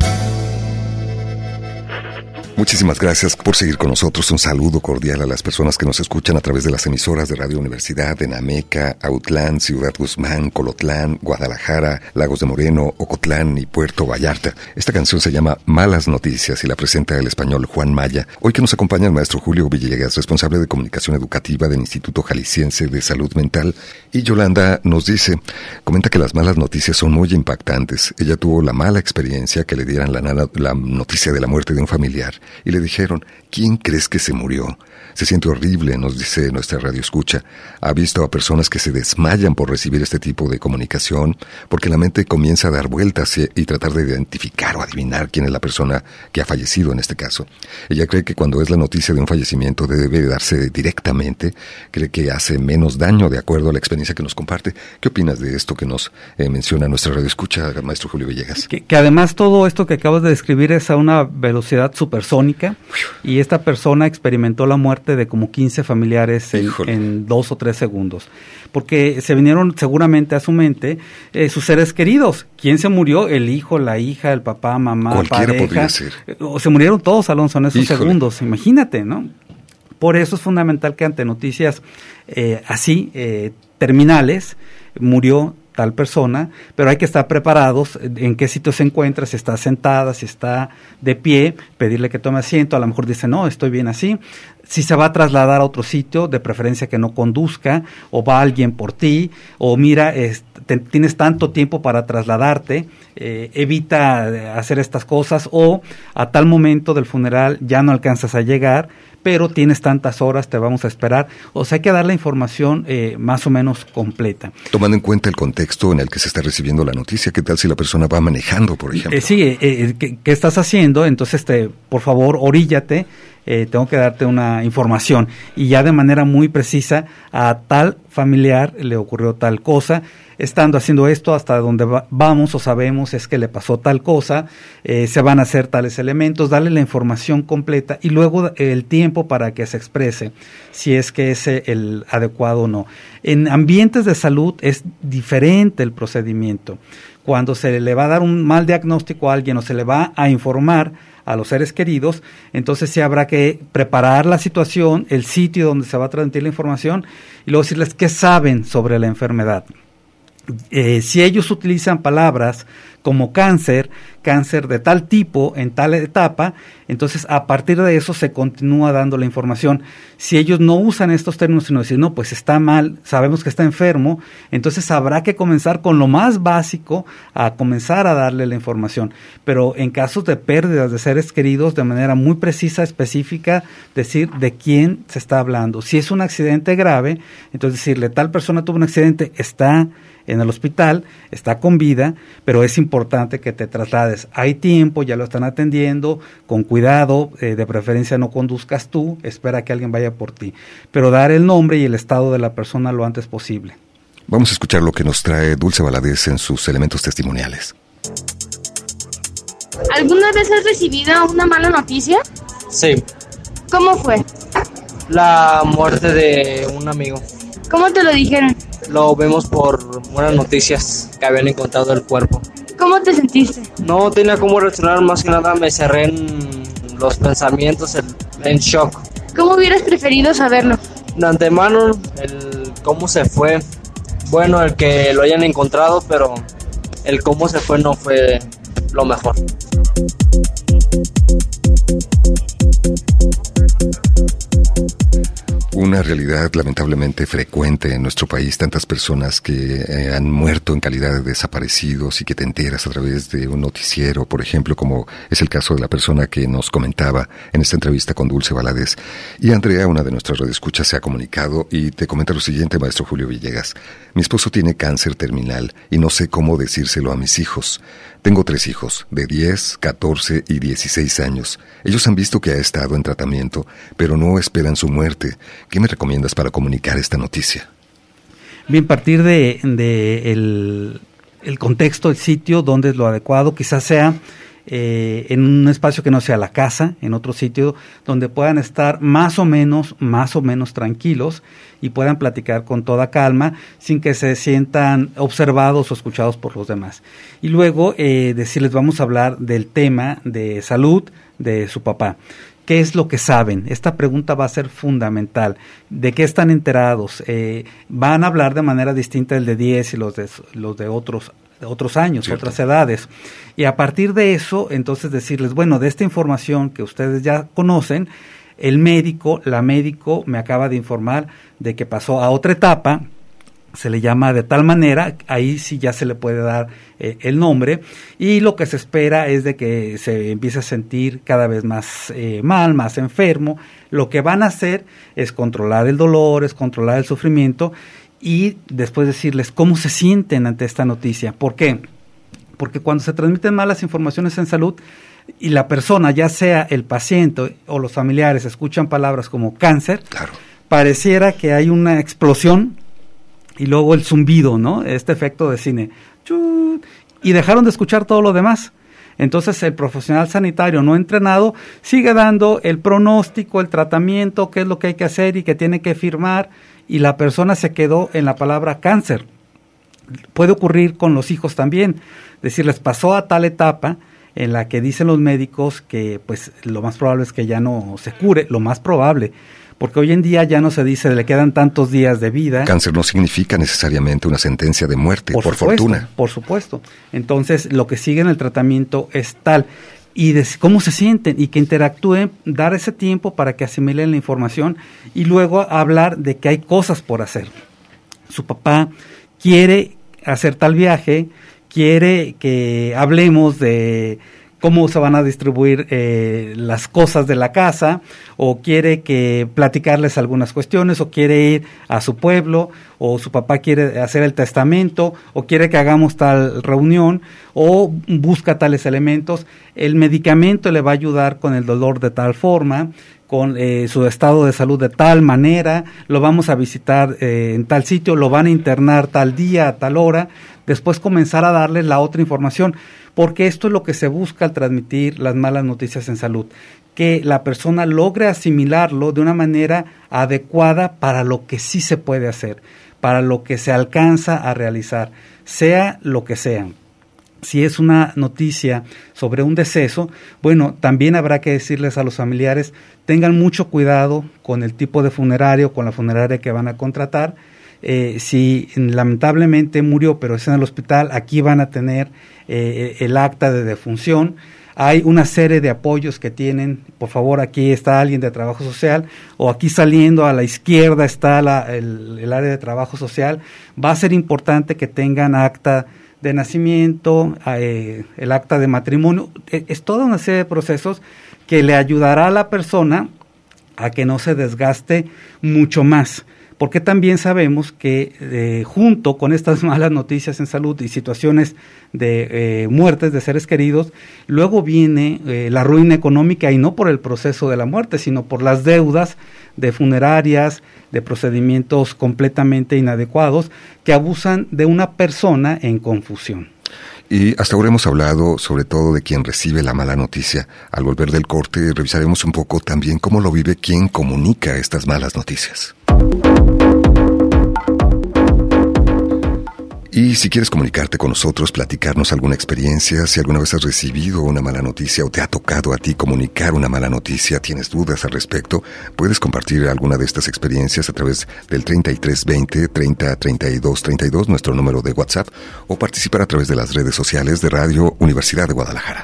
Muchísimas gracias por seguir con nosotros. Un saludo cordial a las personas que nos escuchan a través de las emisoras de Radio Universidad en Ameca, Autlán, Ciudad Guzmán, Colotlán, Guadalajara, Lagos de Moreno, Ocotlán y Puerto Vallarta. Esta canción se llama Malas Noticias y la presenta el español Juan Maya. Hoy que nos acompaña el maestro Julio Villegas, responsable de comunicación educativa del Instituto Jalisciense de Salud Mental. Y Yolanda nos dice, comenta que las malas noticias son muy impactantes. Ella tuvo la mala experiencia que le dieran la, la noticia de la muerte de un familiar. Y le dijeron, ¿quién crees que se murió? Se siente horrible, nos dice nuestra radioescucha. Ha visto a personas que se desmayan por recibir este tipo de comunicación, porque la mente comienza a dar vueltas y, y tratar de identificar o adivinar quién es la persona que ha fallecido en este caso. Ella cree que cuando es la noticia de un fallecimiento debe darse directamente, cree que hace menos daño de acuerdo a la experiencia que nos comparte. ¿Qué opinas de esto que nos eh, menciona nuestra radioescucha, maestro Julio Villegas? Que, que además todo esto que acabas de describir es a una velocidad supersónica, y esta persona experimentó la muerte de como quince familiares en, en dos o tres segundos, porque se vinieron seguramente a su mente eh, sus seres queridos. ¿Quién se murió? El hijo, la hija, el papá, mamá, cualquiera pareja. Podría ser. O se murieron todos, Alonso, en esos Híjole. segundos. Imagínate, ¿no? Por eso es fundamental que ante noticias eh, así, eh, terminales, murió tal persona, pero hay que estar preparados en qué sitio se encuentra, si está sentada, si está de pie, pedirle que tome asiento. A lo mejor dice, no, estoy bien así. Si se va a trasladar a otro sitio, de preferencia que no conduzca, o va alguien por ti, o mira, es, te, tienes tanto tiempo para trasladarte, eh, evita hacer estas cosas, o a tal momento del funeral ya no alcanzas a llegar, pero tienes tantas horas, te vamos a esperar. O sea, hay que dar la información eh, más o menos completa. Tomando en cuenta el contexto contexto en el que se está recibiendo la noticia. ¿Qué tal si la persona va manejando, por ejemplo? Eh, sí, eh, eh, ¿qué, ¿qué estás haciendo? Entonces, te, por favor, oríllate, eh, tengo que darte una información. Y ya de manera muy precisa, a tal familiar le ocurrió tal cosa, estando haciendo esto, hasta donde va, vamos o sabemos es que le pasó tal cosa, eh, se van a hacer tales elementos, darle la información completa y luego el tiempo para que se exprese si es que es el adecuado o no. En ambientes de salud es diferente el procedimiento. Cuando se le va a dar un mal diagnóstico a alguien o se le va a informar a los seres queridos, entonces sí habrá que preparar la situación, el sitio donde se va a transmitir la información y luego decirles qué saben sobre la enfermedad. Eh, si ellos utilizan palabras como cáncer, cáncer de tal tipo, en tal etapa, entonces a partir de eso se continúa dando la información. Si ellos no usan estos términos, sino decir, no, pues está mal, sabemos que está enfermo, entonces habrá que comenzar con lo más básico a comenzar a darle la información. Pero en casos de pérdidas de seres queridos, de manera muy precisa, específica, decir de quién se está hablando. Si es un accidente grave, entonces decirle, tal persona tuvo un accidente, está en el hospital, está con vida, pero es importante que te traslades. Hay tiempo, ya lo están atendiendo, con cuidado, eh, de preferencia no conduzcas tú, espera que alguien vaya por ti. Pero dar el nombre y el estado de la persona lo antes posible. Vamos a escuchar lo que nos trae Dulce Valadez en sus elementos testimoniales. ¿Alguna vez has recibido una mala noticia? Sí. ¿Cómo fue? La muerte de un amigo. ¿Cómo te lo dijeron? Lo vemos por buenas noticias, que habían encontrado el cuerpo. ¿Cómo te sentiste? No tenía cómo reaccionar, más que nada me cerré en los pensamientos, en, en shock. ¿Cómo hubieras preferido saberlo? De antemano, el cómo se fue, bueno, el que lo hayan encontrado, pero el cómo se fue no fue lo mejor. Una realidad lamentablemente frecuente en nuestro país, tantas personas que eh, han muerto en calidad de desaparecidos y que te enteras a través de un noticiero, por ejemplo, como es el caso de la persona que nos comentaba en esta entrevista con Dulce Valadez. Y Andrea, una de nuestras radioescuchas, se ha comunicado y te comenta lo siguiente, maestro Julio Villegas. Mi esposo tiene cáncer terminal y no sé cómo decírselo a mis hijos. Tengo tres hijos, de diez, catorce y dieciséis años. Ellos han visto que ha estado en tratamiento, pero no esperan su muerte. ¿Qué me recomiendas para comunicar esta noticia? Bien, partir de, de el, el contexto, el sitio donde es lo adecuado, quizás sea eh, en un espacio que no sea la casa, en otro sitio donde puedan estar más o menos, más o menos tranquilos y puedan platicar con toda calma sin que se sientan observados o escuchados por los demás. Y luego eh, decirles, vamos a hablar del tema de salud de su papá. ¿Qué es lo que saben? Esta pregunta va a ser fundamental. ¿De qué están enterados? Eh, van a hablar de manera distinta el de diez y los de, los de otros de otros años, Cierto. otras edades. Y a partir de eso, entonces decirles, bueno, de esta información que ustedes ya conocen, el médico, la médico me acaba de informar de que pasó a otra etapa, se le llama de tal manera, ahí sí ya se le puede dar eh, el nombre, y lo que se espera es de que se empiece a sentir cada vez más eh, mal, más enfermo. Lo que van a hacer es controlar el dolor, es controlar el sufrimiento, y después decirles cómo se sienten ante esta noticia. ¿Por qué? Porque cuando se transmiten malas informaciones en salud, y la persona, ya sea el paciente o los familiares, escuchan palabras como cáncer, claro. pareciera que hay una explosión, y luego el zumbido, ¿no? Este efecto de cine. Y dejaron de escuchar todo lo demás. Entonces el profesional sanitario no entrenado sigue dando el pronóstico, el tratamiento, qué es lo que hay que hacer y que tiene que firmar, y la persona se quedó en la palabra cáncer. Puede ocurrir con los hijos también. Decirles, pasó a tal etapa en la que dicen los médicos que pues lo más probable es que ya no se cure, lo más probable. Porque hoy en día ya no se dice, le quedan tantos días de vida. Cáncer no significa necesariamente una sentencia de muerte, por, por supuesto, fortuna. Por supuesto. Entonces, lo que sigue en el tratamiento es tal. Y de cómo se sienten y que interactúen, dar ese tiempo para que asimilen la información y luego hablar de que hay cosas por hacer. Su papá quiere hacer tal viaje, quiere que hablemos de cómo se van a distribuir eh, las cosas de la casa, o quiere que platicarles algunas cuestiones, o quiere ir a su pueblo, o su papá quiere hacer el testamento, o quiere que hagamos tal reunión, o busca tales elementos. El medicamento le va a ayudar con el dolor de tal forma, con eh, su estado de salud de tal manera, lo vamos a visitar eh, en tal sitio, lo van a internar tal día, a tal hora, después comenzar a darles la otra información, porque esto es lo que se busca al transmitir las malas noticias en salud, que la persona logre asimilarlo de una manera adecuada para lo que sí se puede hacer, para lo que se alcanza a realizar, sea lo que sea. Si es una noticia sobre un deceso, bueno, también habrá que decirles a los familiares, tengan mucho cuidado con el tipo de funerario, con la funeraria que van a contratar. Eh, si lamentablemente murió, pero es en el hospital, aquí van a tener eh, el acta de defunción. Hay una serie de apoyos que tienen, por favor, aquí está alguien de trabajo social, o aquí saliendo a la izquierda está la, el, el área de trabajo social. Va a ser importante que tengan acta de nacimiento, eh, el acta de matrimonio. Es, es toda una serie de procesos que le ayudará a la persona a que no se desgaste mucho más, porque también sabemos que eh, junto con estas malas noticias en salud y situaciones de eh, muertes de seres queridos, luego viene eh, la ruina económica, y no por el proceso de la muerte, sino por las deudas de funerarias, de procedimientos completamente inadecuados que abusan de una persona en confusión. Y hasta ahora hemos hablado sobre todo de quien recibe la mala noticia. Al volver del corte revisaremos un poco también cómo lo vive quien comunica estas malas noticias. Y si quieres comunicarte con nosotros, platicarnos alguna experiencia, si alguna vez has recibido una mala noticia o te ha tocado a ti comunicar una mala noticia, tienes dudas al respecto, puedes compartir alguna de estas experiencias a través del treinta y tres veinte, treinta, treinta y dos, treinta y dos, nuestro número de WhatsApp, o participar a través de las redes sociales de Radio Universidad de Guadalajara.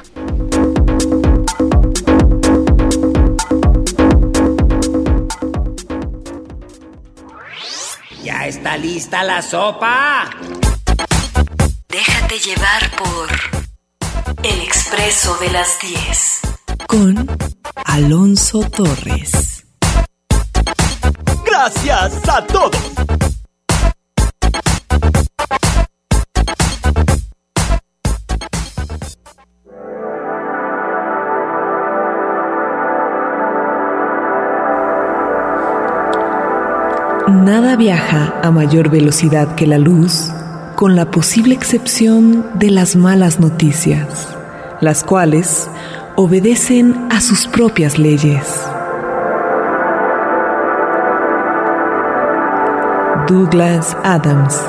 ¿Ya está lista la sopa? Déjate llevar por El Expreso de las diez. Con Alonso Torres. Gracias a todos. Nada viaja a mayor velocidad que la luz, con la posible excepción de las malas noticias, las cuales obedecen a sus propias leyes. Douglas Adams.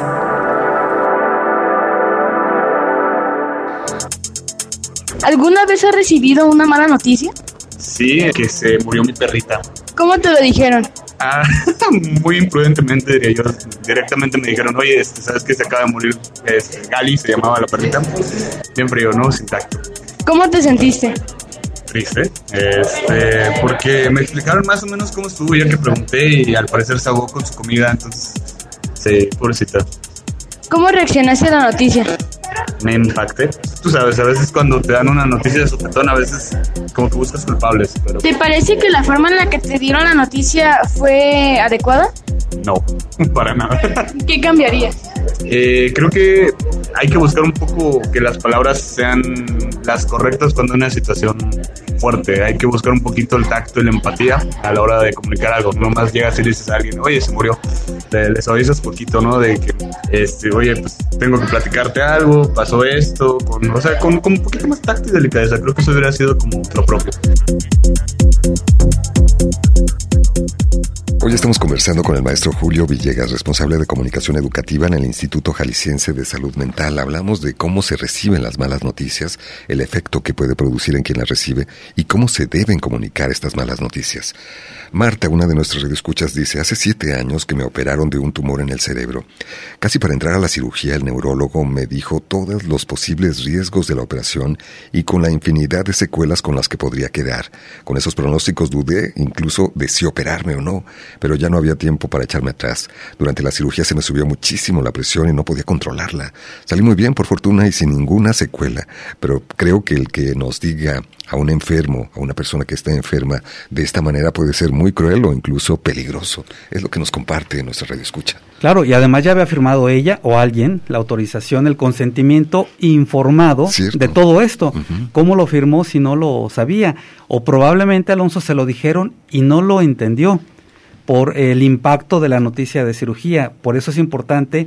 ¿Alguna vez has recibido una mala noticia? Sí, que se murió mi perrita. ¿Cómo te lo dijeron? Ah, muy imprudentemente diría yo. Directamente me dijeron, oye, este, ¿sabes que se acaba de morir? Este, Gali se llamaba la perrita. Bien frío, ¿no? Sin tacto. ¿Cómo te sentiste? Triste, este, porque me explicaron más o menos cómo estuvo, ya que pregunté, y al parecer se ahogó con su comida, entonces, sí, pobrecita. ¿Cómo reaccionaste a la noticia? Me impacté. Tú sabes, a veces cuando te dan una noticia de sopetón, a veces como que buscas culpables, pero... ¿Te parece que la forma en la que te dieron la noticia fue adecuada? No, para nada. ¿Qué cambiarías? Eh, creo que hay que buscar un poco que las palabras sean las correctas cuando hay una situación fuerte. Hay que buscar un poquito el tacto y la empatía a la hora de comunicar algo. No más llegas y le dices a alguien, oye, se murió. Te, les avisas poquito, ¿no? De que, este, oye, pues tengo que platicarte algo, pasó esto, con, o sea, con, con un poquito más tacto y delicadeza. Creo que eso hubiera sido como lo propio. Hoy estamos conversando con el maestro Julio Villegas, responsable de comunicación educativa en el Instituto Jalisciense de Salud Mental. Hablamos de cómo se reciben las malas noticias, el efecto que puede producir en quien las recibe y cómo se deben comunicar estas malas noticias. Marta, una de nuestras radioescuchas, dice, hace siete años que me operaron de un tumor en el cerebro. Casi para entrar a la cirugía, el neurólogo me dijo todos los posibles riesgos de la operación y con la infinidad de secuelas con las que podría quedar. Con esos pronósticos dudé incluso de si operarme o no. pero ya no había tiempo para echarme atrás. Durante la cirugía se me subió muchísimo la presión y no podía controlarla. Salí muy bien, por fortuna, y sin ninguna secuela, pero creo que el que nos diga a un enfermo, a una persona que está enferma, de esta manera puede ser muy cruel o incluso peligroso. Es lo que nos comparte nuestra radioescucha. Claro, y además ya había firmado ella o alguien la autorización, el consentimiento informado Cierto. de todo esto. Uh-huh. ¿Cómo lo firmó si no lo sabía? O probablemente Alonso se lo dijeron y no lo entendió por el impacto de la noticia de cirugía. Por eso es importante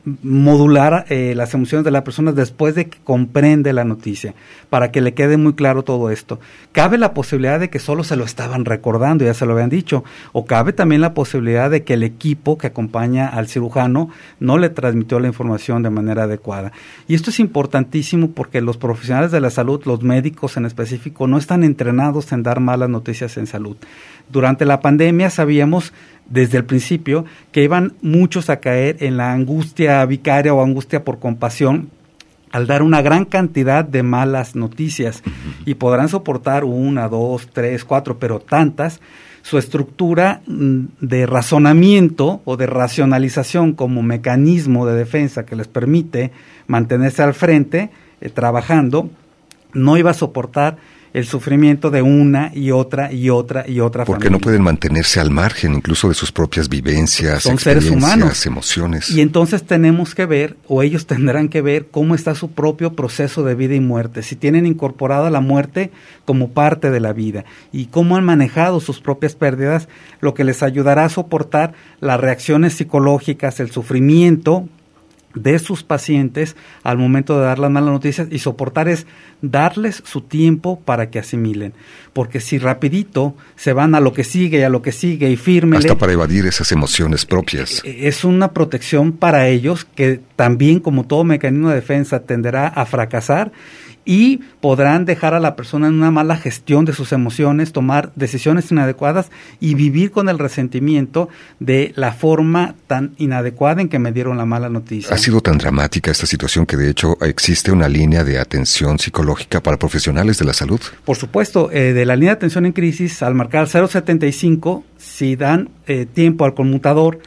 modular eh, las emociones de la persona después de que comprende la noticia, para que le quede muy claro todo esto. Cabe la posibilidad de que solo se lo estaban recordando, ya se lo habían dicho, o cabe también la posibilidad de que el equipo que acompaña al cirujano no le transmitió la información de manera adecuada. Y esto es importantísimo porque los profesionales de la salud, los médicos en específico, no están entrenados en dar malas noticias en salud. Durante la pandemia sabíamos desde el principio que iban muchos a caer en la angustia vicaria o angustia por compasión al dar una gran cantidad de malas noticias, y podrán soportar una, dos, tres, cuatro, pero tantas. Su estructura de razonamiento o de racionalización como mecanismo de defensa que les permite mantenerse al frente, eh, trabajando, no iba a soportar el sufrimiento de una y otra y otra y otra Porque familia. no pueden mantenerse al margen incluso de sus propias vivencias, Son seres humanos, emociones. Y entonces tenemos que ver, o ellos tendrán que ver, cómo está su propio proceso de vida y muerte, si tienen incorporada la muerte como parte de la vida, y cómo han manejado sus propias pérdidas, lo que les ayudará a soportar las reacciones psicológicas, el sufrimiento de sus pacientes al momento de dar las malas noticias, y soportar es darles su tiempo para que asimilen, porque si rapidito se van a lo que sigue y a lo que sigue y fírmele, hasta para evadir esas emociones propias, es una protección para ellos que también, como todo mecanismo de defensa, tenderá a fracasar, y podrán dejar a la persona en una mala gestión de sus emociones, tomar decisiones inadecuadas y vivir con el resentimiento de la forma tan inadecuada en que me dieron la mala noticia. Ha sido tan dramática esta situación que de hecho existe una línea de atención psicológica para profesionales de la salud. Por supuesto, eh, de la línea de atención en crisis, al marcar cero setenta y cinco, si dan eh, tiempo al conmutador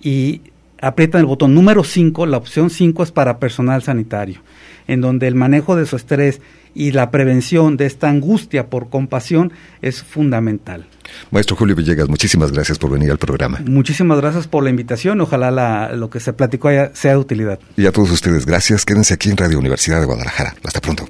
y aprietan el botón número cinco, la opción cinco es para personal sanitario, en donde el manejo de su estrés y la prevención de esta angustia por compasión es fundamental. Maestro Julio Villegas, muchísimas gracias por venir al programa. Muchísimas gracias por la invitación, ojalá la, lo que se platicó haya, sea de utilidad. Y a todos ustedes, gracias, quédense aquí en Radio Universidad de Guadalajara. Hasta pronto.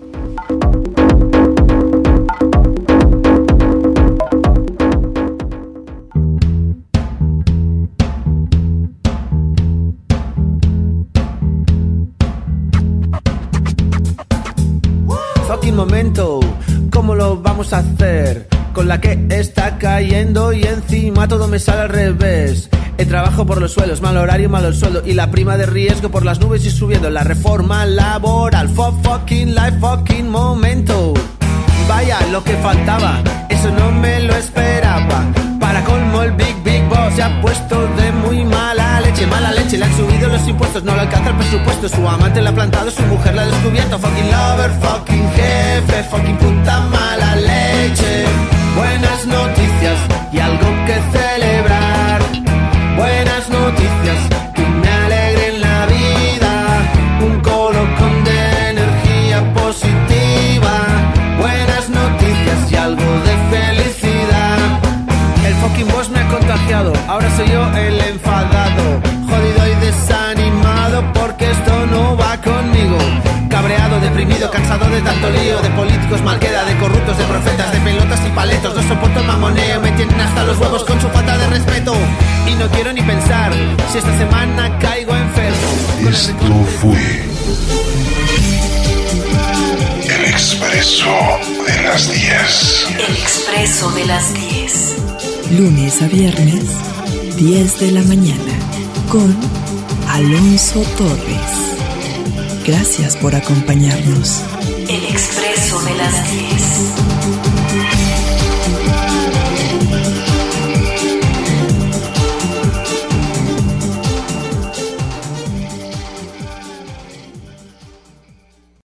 Fucking momento, ¿cómo lo vamos a hacer? Con la que está cayendo y encima todo me sale al revés. El trabajo por los suelos, mal horario, malo el sueldo y la prima de riesgo por las nubes y subiendo. La reforma laboral, for fucking life, fucking momento. Vaya, lo que faltaba, eso no me lo esperaba. Para colmo el Big Big Boss se ha puesto de muy mala leche. Mala leche, le han subido los impuestos, no le alcanza el presupuesto. Su amante le ha plantado, su mujer la ha descubierto. Fucking lover, fucking jefe, fucking puta mala leche. Buenas noticias y algo que celebrar. Buenas noticias que me alegren la vida. Un colocón de energía positiva. Buenas noticias y algo de felicidad. El fucking boss me ha contagiado, ahora soy yo el enfadado. Jodido y desanimado porque esto no va conmigo. Cabreado, deprimido, cansado de tanto lío. De políticos mal queda, de corruptos, de profetas, de pelotas y paletos. No soporto el mamoneo, me tienen hasta los huevos con su falta de respeto. Y no quiero ni pensar si esta semana caigo enfermo. Esto fue El Expreso de las diez. El Expreso de las diez. Lunes a viernes, diez de la mañana, con Alonso Torres. Gracias por acompañarnos. El Expreso de las diez.